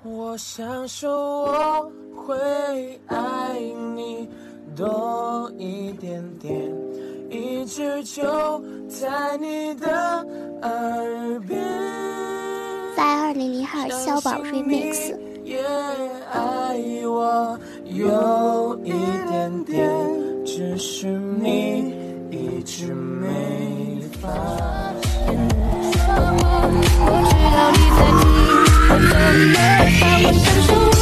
我想说我会爱你多一点点，一直就在你的耳边。 在2002肖宝 remix。 也爱我有一点点，只是你一直没发现。我知道你在听，我真的把我享受。